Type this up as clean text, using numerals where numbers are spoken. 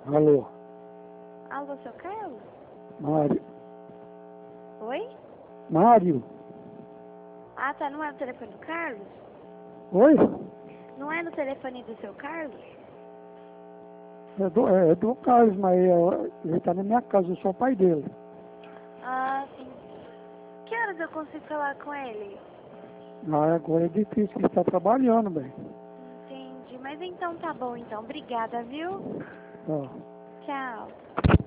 Alô, Alô, seu Carlos? Mário. Oi? Mário? Ah, tá. Não é no telefone do Carlos? Oi? Não é no telefone do seu Carlos? É do Carlos, mas ele tá na minha casa, eu sou o pai dele. Ah, sim. Que horas eu consigo falar com ele? Ah, agora é difícil, ele tá trabalhando, bem. Entendi. Mas então tá bom, então. Obrigada, viu? Ó. Tchau.